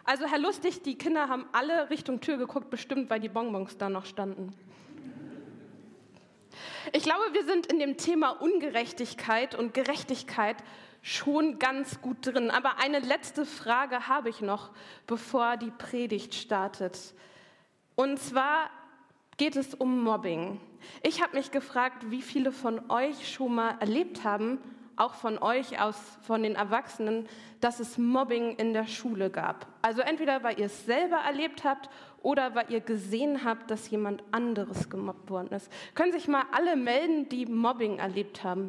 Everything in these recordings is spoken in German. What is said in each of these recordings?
Also Herr Lustig, die Kinder haben alle Richtung Tür geguckt, bestimmt, weil die Bonbons da noch standen. Ich glaube, wir sind in dem Thema Ungerechtigkeit und Gerechtigkeit schon ganz gut drin. Aber eine letzte Frage habe ich noch, bevor die Predigt startet. Und zwar geht es um Mobbing. Ich habe mich gefragt, wie viele von euch schon mal erlebt haben, auch von euch von den Erwachsenen, dass es Mobbing in der Schule gab. Also entweder, weil ihr es selber erlebt habt oder weil ihr gesehen habt, dass jemand anderes gemobbt worden ist. Können sich mal alle melden, die Mobbing erlebt haben?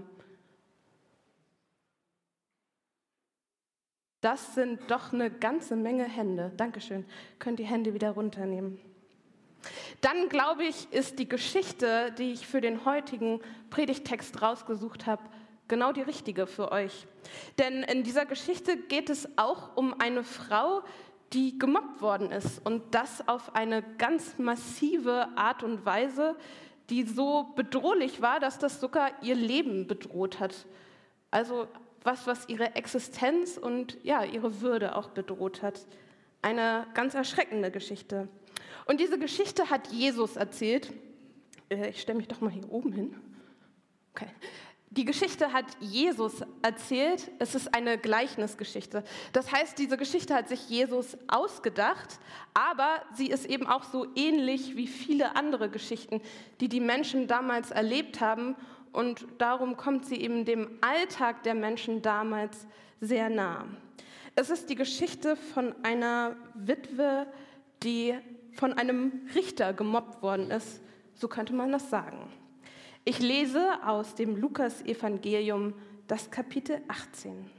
Das sind doch eine ganze Menge Hände. Dankeschön. Könnt die Hände wieder runternehmen. Dann, glaube ich, ist die Geschichte, die ich für den heutigen Predigttext rausgesucht habe, genau die richtige für euch. Denn in dieser Geschichte geht es auch um eine Frau, die gemobbt worden ist. Und das auf eine ganz massive Art und Weise, die so bedrohlich war, dass das sogar ihr Leben bedroht hat. Also was ihre Existenz und ja, ihre Würde auch bedroht hat. Eine ganz erschreckende Geschichte. Und diese Geschichte hat Jesus erzählt. Ich stelle mich doch mal hier oben hin. Okay. Die Geschichte hat Jesus erzählt. Es ist eine Gleichnisgeschichte. Das heißt, diese Geschichte hat sich Jesus ausgedacht, aber sie ist eben auch so ähnlich wie viele andere Geschichten, die die Menschen damals erlebt haben. Und darum kommt sie eben dem Alltag der Menschen damals sehr nah. Es ist die Geschichte von einer Witwe, die von einem Richter gemobbt worden ist. So könnte man das sagen. Ich lese aus dem Lukas-Evangelium das Kapitel 18.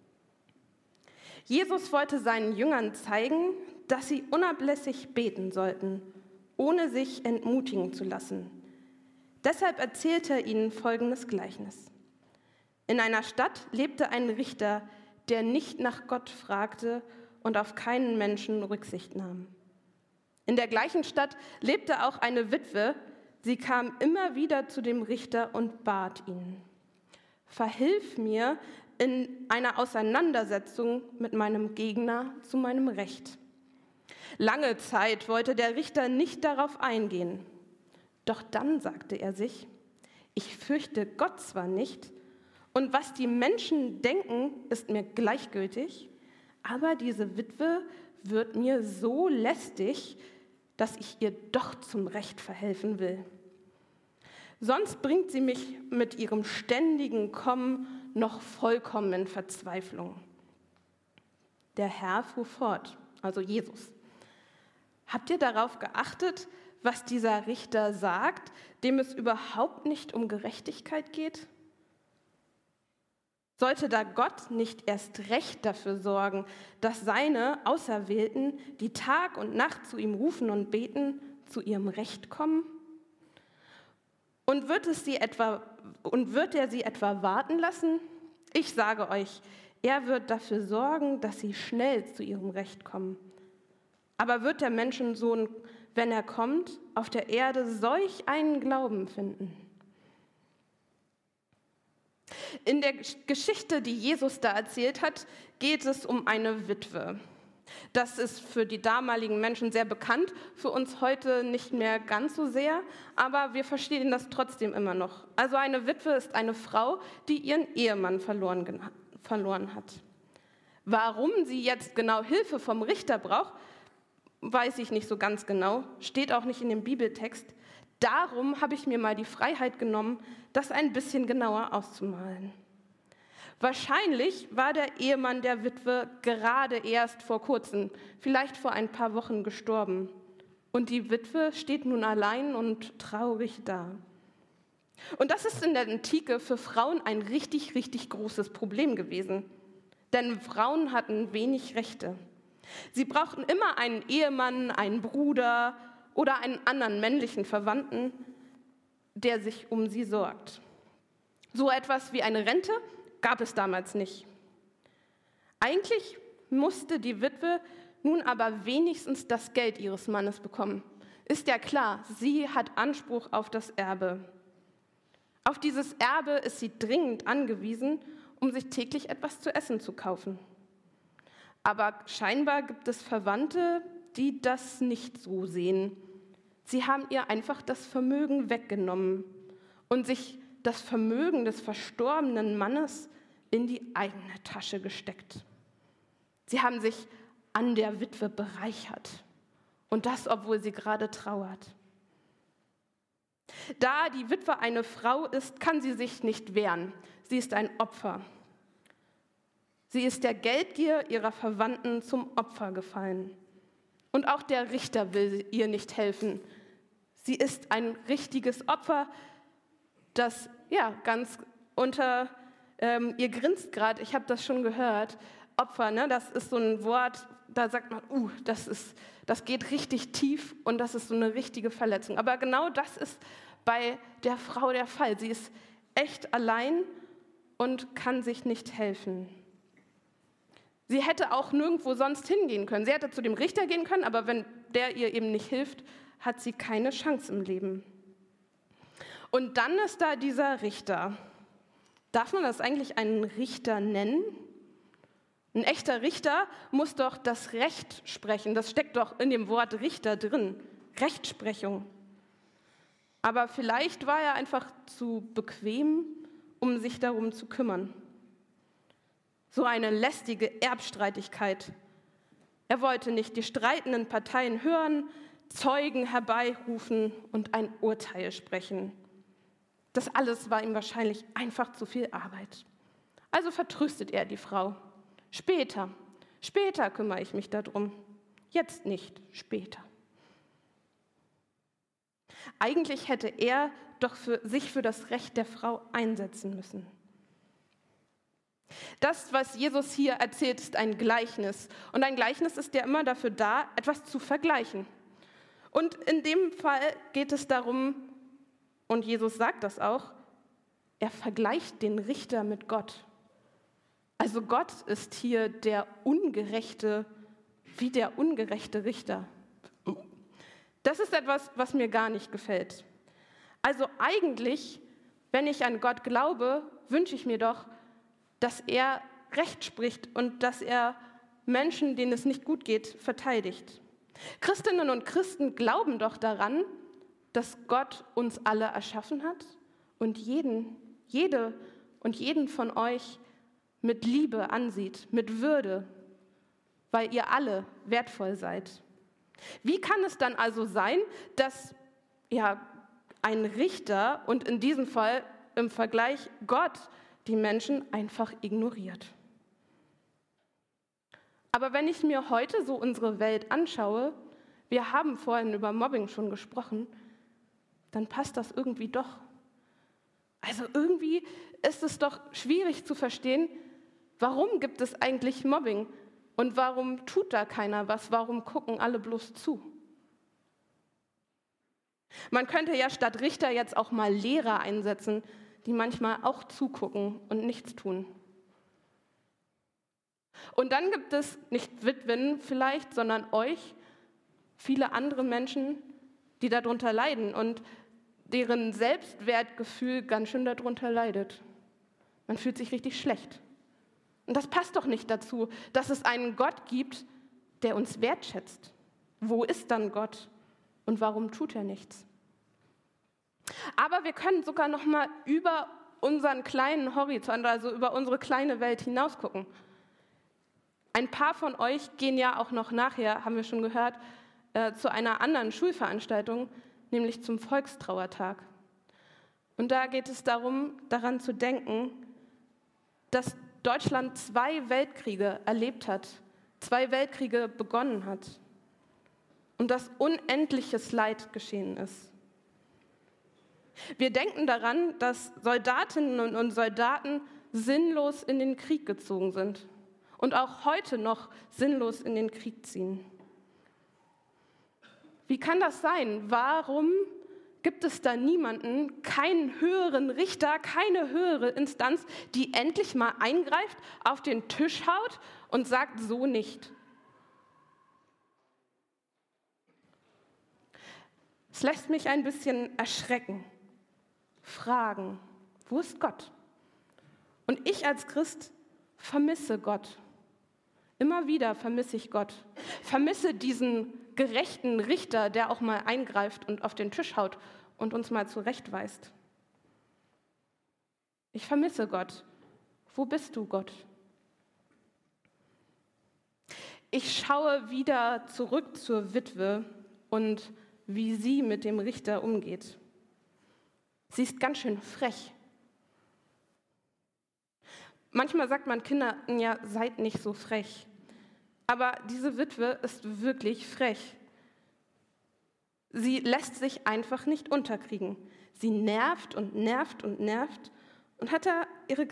Jesus wollte seinen Jüngern zeigen, dass sie unablässig beten sollten, ohne sich entmutigen zu lassen. Deshalb erzählte er ihnen folgendes Gleichnis. In einer Stadt lebte ein Richter, der nicht nach Gott fragte und auf keinen Menschen Rücksicht nahm. In der gleichen Stadt lebte auch eine Witwe. Sie kam immer wieder zu dem Richter und bat ihn: Verhilf mir in einer Auseinandersetzung mit meinem Gegner zu meinem Recht. Lange Zeit wollte der Richter nicht darauf eingehen. Doch dann sagte er sich: Ich fürchte Gott zwar nicht, und was die Menschen denken, ist mir gleichgültig, aber diese Witwe wird mir so lästig, dass ich ihr doch zum Recht verhelfen will. Sonst bringt sie mich mit ihrem ständigen Kommen noch vollkommen in Verzweiflung. Der Herr fuhr fort, also Jesus. Habt ihr darauf geachtet, was dieser Richter sagt, dem es überhaupt nicht um Gerechtigkeit geht? Sollte da Gott nicht erst recht dafür sorgen, dass seine Auserwählten, die Tag und Nacht zu ihm rufen und beten, zu ihrem Recht kommen? Und wird er sie etwa warten lassen? Ich sage euch, er wird dafür sorgen, dass sie schnell zu ihrem Recht kommen. Aber wird der Menschensohn, wenn er kommt, auf der Erde solch einen Glauben finden? In der Geschichte, die Jesus da erzählt hat, geht es um eine Witwe. Das ist für die damaligen Menschen sehr bekannt, für uns heute nicht mehr ganz so sehr, aber wir verstehen das trotzdem immer noch. Also eine Witwe ist eine Frau, die ihren Ehemann verloren hat. Warum sie jetzt genau Hilfe vom Richter braucht, weiß ich nicht so ganz genau, steht auch nicht in dem Bibeltext. Darum habe ich mir mal die Freiheit genommen, das ein bisschen genauer auszumalen. Wahrscheinlich war der Ehemann der Witwe gerade erst vor kurzem, vielleicht vor ein paar Wochen gestorben. Und die Witwe steht nun allein und traurig da. Und das ist in der Antike für Frauen ein richtig, richtig großes Problem gewesen. Denn Frauen hatten wenig Rechte. Sie brauchten immer einen Ehemann, einen Bruder oder einen anderen männlichen Verwandten, der sich um sie sorgt. So etwas wie eine Rente gab es damals nicht. Eigentlich musste die Witwe nun aber wenigstens das Geld ihres Mannes bekommen. Ist ja klar, sie hat Anspruch auf das Erbe. Auf dieses Erbe ist sie dringend angewiesen, um sich täglich etwas zu essen zu kaufen. Aber scheinbar gibt es Verwandte, die das nicht so sehen. Sie haben ihr einfach das Vermögen weggenommen und sich das Vermögen des verstorbenen Mannes in die eigene Tasche gesteckt. Sie haben sich an der Witwe bereichert. Und das, obwohl sie gerade trauert. Da die Witwe eine Frau ist, kann sie sich nicht wehren. Sie ist ein Opfer. Sie ist der Geldgier ihrer Verwandten zum Opfer gefallen. Und auch der Richter will ihr nicht helfen. Sie ist ein richtiges Opfer, das ganz unter, ihr grinst gerade, ich habe das schon gehört. Opfer, ne, das ist so ein Wort, da sagt man, das geht richtig tief und das ist so eine richtige Verletzung. Aber genau das ist bei der Frau der Fall. Sie ist echt allein und kann sich nicht helfen. Sie hätte auch nirgendwo sonst hingehen können. Sie hätte zu dem Richter gehen können, aber wenn der ihr eben nicht hilft, hat sie keine Chance im Leben. Und dann ist da dieser Richter. Darf man das eigentlich einen Richter nennen? Ein echter Richter muss doch das Recht sprechen. Das steckt doch in dem Wort Richter drin. Rechtsprechung. Aber vielleicht war er einfach zu bequem, um sich darum zu kümmern. So eine lästige Erbstreitigkeit. Er wollte nicht die streitenden Parteien hören, Zeugen herbeirufen und ein Urteil sprechen. Das alles war ihm wahrscheinlich einfach zu viel Arbeit. Also vertröstet er die Frau. Später kümmere ich mich darum. Jetzt nicht, später. Eigentlich hätte er doch sich für das Recht der Frau einsetzen müssen. Das, was Jesus hier erzählt, ist ein Gleichnis. Und ein Gleichnis ist ja immer dafür da, etwas zu vergleichen. Und in dem Fall geht es darum, und Jesus sagt das auch, er vergleicht den Richter mit Gott. Also Gott ist hier der ungerechte Richter. Das ist etwas, was mir gar nicht gefällt. Also eigentlich, wenn ich an Gott glaube, wünsche ich mir doch, dass er Recht spricht und dass er Menschen, denen es nicht gut geht, verteidigt. Christinnen und Christen glauben doch daran, dass Gott uns alle erschaffen hat und jede und jeden von euch mit Liebe ansieht, mit Würde, weil ihr alle wertvoll seid. Wie kann es dann also sein, dass ein Richter und in diesem Fall im Vergleich Gott die Menschen einfach ignoriert? Aber wenn ich mir heute so unsere Welt anschaue, wir haben vorhin über Mobbing schon gesprochen, dann passt das irgendwie doch. Also irgendwie ist es doch schwierig zu verstehen, warum gibt es eigentlich Mobbing und warum tut da keiner was, warum gucken alle bloß zu? Man könnte ja statt Richter jetzt auch mal Lehrer einsetzen, die manchmal auch zugucken und nichts tun. Und dann gibt es nicht Witwen vielleicht, sondern euch, viele andere Menschen, die darunter leiden und deren Selbstwertgefühl ganz schön darunter leidet. Man fühlt sich richtig schlecht. Und das passt doch nicht dazu, dass es einen Gott gibt, der uns wertschätzt. Wo ist dann Gott und warum tut er nichts? Aber wir können sogar noch mal über unseren kleinen Horizont, also über unsere kleine Welt hinaus gucken. Ein paar von euch gehen ja auch noch nachher, haben wir schon gehört, zu einer anderen Schulveranstaltung, nämlich zum Volkstrauertag. Und da geht es darum, daran zu denken, dass Deutschland 2 Weltkriege erlebt hat, 2 Weltkriege begonnen hat und dass unendliches Leid geschehen ist. Wir denken daran, dass Soldatinnen und Soldaten sinnlos in den Krieg gezogen sind und auch heute noch sinnlos in den Krieg ziehen. Wie kann das sein? Warum gibt es da niemanden, keinen höheren Richter, keine höhere Instanz, die endlich mal eingreift, auf den Tisch haut und sagt, so nicht? Es lässt mich ein bisschen erschrecken, fragen, wo ist Gott? Und ich als Christ vermisse Gott. Immer wieder vermisse ich Gott, vermisse diesen gerechten Richter, der auch mal eingreift und auf den Tisch haut und uns mal zurechtweist. Ich vermisse Gott. Wo bist du, Gott? Ich schaue wieder zurück zur Witwe und wie sie mit dem Richter umgeht. Sie ist ganz schön frech. Manchmal sagt man Kindern, ja, seid nicht so frech. Aber diese Witwe ist wirklich frech. Sie lässt sich einfach nicht unterkriegen. Sie nervt und nervt und nervt und hat da ihre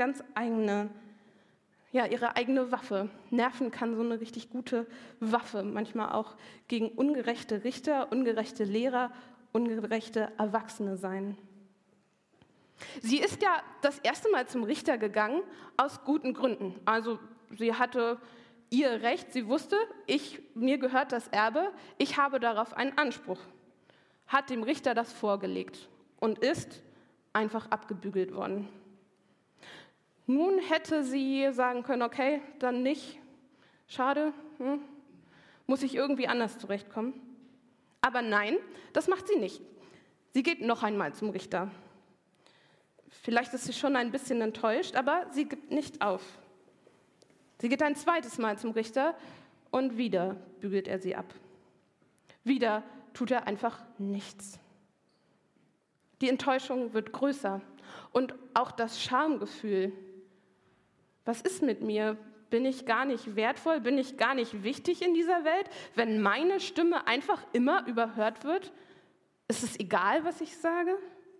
eigene Waffe. Nerven kann so eine richtig gute Waffe, manchmal auch gegen ungerechte Richter, ungerechte Lehrer, ungerechte Erwachsene sein. Sie ist ja das erste Mal zum Richter gegangen, aus guten Gründen. Also sie hatte ihr Recht, sie wusste, mir gehört das Erbe, ich habe darauf einen Anspruch. Hat dem Richter das vorgelegt und ist einfach abgebügelt worden. Nun hätte sie sagen können, okay, dann nicht, schade, muss ich irgendwie anders zurechtkommen. Aber nein, das macht sie nicht. Sie geht noch einmal zum Richter. Vielleicht ist sie schon ein bisschen enttäuscht, aber sie gibt nicht auf. Sie geht ein zweites Mal zum Richter und wieder bügelt er sie ab. Wieder tut er einfach nichts. Die Enttäuschung wird größer und auch das Schamgefühl. Was ist mit mir? Bin ich gar nicht wertvoll? Bin ich gar nicht wichtig in dieser Welt? Wenn meine Stimme einfach immer überhört wird, ist es egal, was ich sage?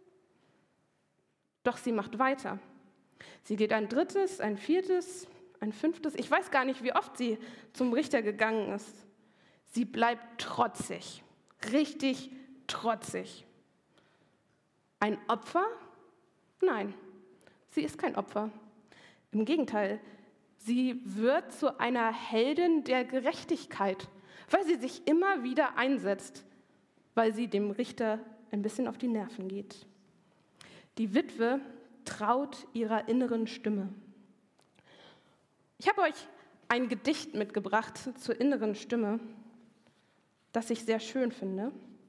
Doch sie macht weiter. Sie geht ein drittes, ein viertes, ein fünftes. Ich weiß gar nicht, wie oft sie zum Richter gegangen ist. Sie bleibt trotzig, richtig trotzig. Ein Opfer? Nein, sie ist kein Opfer. Im Gegenteil, sie wird zu einer Heldin der Gerechtigkeit, weil sie sich immer wieder einsetzt, weil sie dem Richter ein bisschen auf die Nerven geht. Die Witwe traut ihrer inneren Stimme. Ich habe euch ein Gedicht mitgebracht zur inneren Stimme, das ich sehr schön finde.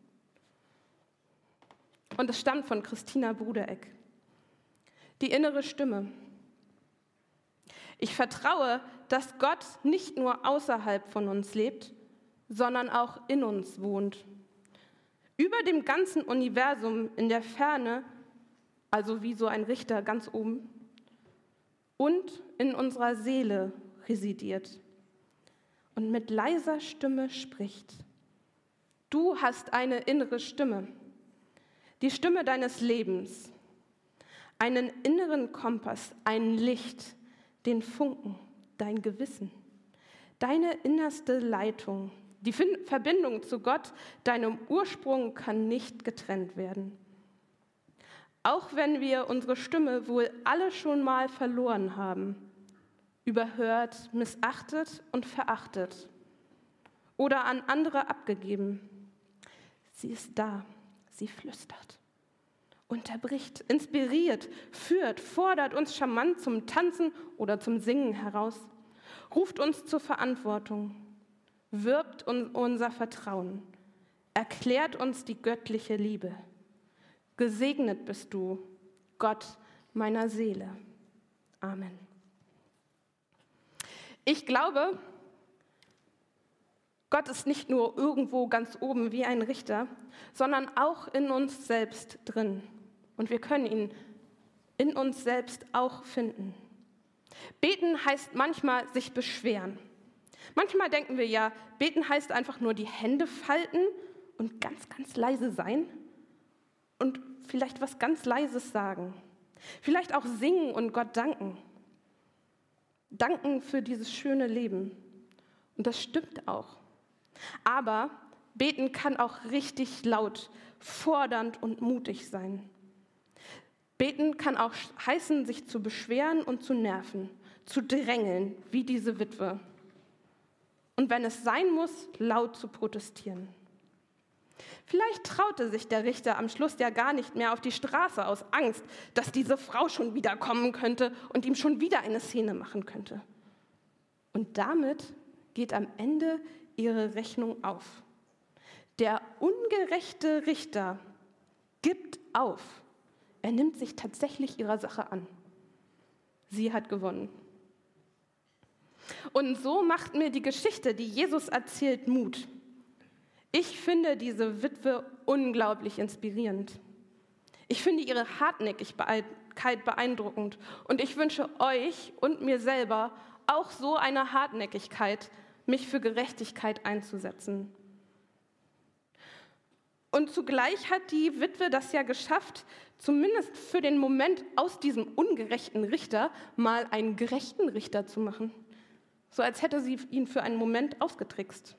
Und es stammt von Christina Brudereck. Die innere Stimme. Ich vertraue, dass Gott nicht nur außerhalb von uns lebt, sondern auch in uns wohnt. Über dem ganzen Universum in der Ferne, also wie so ein Richter ganz oben, und in unserer Seele residiert und mit leiser Stimme spricht. Du hast eine innere Stimme, die Stimme deines Lebens, einen inneren Kompass, ein Licht, den Funken, dein Gewissen, deine innerste Leitung. Die Verbindung zu Gott, deinem Ursprung, kann nicht getrennt werden. Auch wenn wir unsere Stimme wohl alle schon mal verloren haben, überhört, missachtet und verachtet oder an andere abgegeben, sie ist da, sie flüstert, unterbricht, inspiriert, führt, fordert uns charmant zum Tanzen oder zum Singen heraus, ruft uns zur Verantwortung, wirbt um unser Vertrauen, erklärt uns die göttliche Liebe. Gesegnet bist du, Gott meiner Seele. Amen. Ich glaube, Gott ist nicht nur irgendwo ganz oben wie ein Richter, sondern auch in uns selbst drin. Und wir können ihn in uns selbst auch finden. Beten heißt manchmal sich beschweren. Manchmal denken wir ja, beten heißt einfach nur die Hände falten und ganz, ganz leise sein und vielleicht was ganz Leises sagen. Vielleicht auch singen und Gott danken. Danken für dieses schöne Leben. Und das stimmt auch. Aber beten kann auch richtig laut, fordernd und mutig sein. Beten kann auch heißen, sich zu beschweren und zu nerven, zu drängeln, wie diese Witwe. Und wenn es sein muss, laut zu protestieren. Vielleicht traute sich der Richter am Schluss ja gar nicht mehr auf die Straße aus Angst, dass diese Frau schon wieder kommen könnte und ihm schon wieder eine Szene machen könnte. Und damit geht am Ende ihre Rechnung auf. Der ungerechte Richter gibt auf. Er nimmt sich tatsächlich ihrer Sache an. Sie hat gewonnen. Und so macht mir die Geschichte, die Jesus erzählt, Mut. Ich finde diese Witwe unglaublich inspirierend. Ich finde ihre Hartnäckigkeit beeindruckend und ich wünsche euch und mir selber auch so eine Hartnäckigkeit, mich für Gerechtigkeit einzusetzen. Und zugleich hat die Witwe das ja geschafft, zumindest für den Moment aus diesem ungerechten Richter mal einen gerechten Richter zu machen. So als hätte sie ihn für einen Moment ausgetrickst.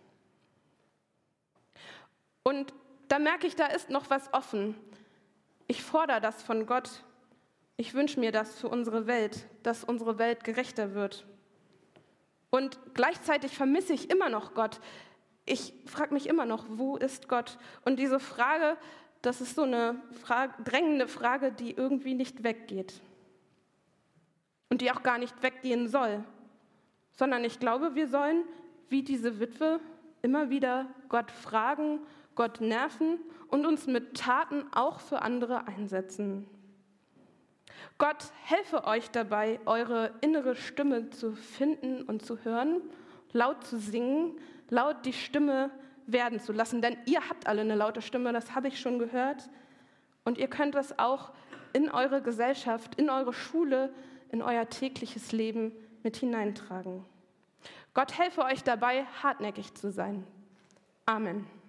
Und da merke ich, da ist noch was offen. Ich fordere das von Gott. Ich wünsche mir das für unsere Welt, dass unsere Welt gerechter wird. Und gleichzeitig vermisse ich immer noch Gott. Ich frage mich immer noch, wo ist Gott? Und diese Frage, das ist so eine drängende Frage, die irgendwie nicht weggeht. Und die auch gar nicht weggehen soll. Sondern ich glaube, wir sollen, wie diese Witwe, immer wieder Gott fragen, Gott nerven und uns mit Taten auch für andere einsetzen. Gott helfe euch dabei, eure innere Stimme zu finden und zu hören, laut zu singen, laut die Stimme werden zu lassen. Denn ihr habt alle eine laute Stimme, das habe ich schon gehört. Und ihr könnt das auch in eure Gesellschaft, in eure Schule, in euer tägliches Leben mit hineintragen. Gott helfe euch dabei, hartnäckig zu sein. Amen.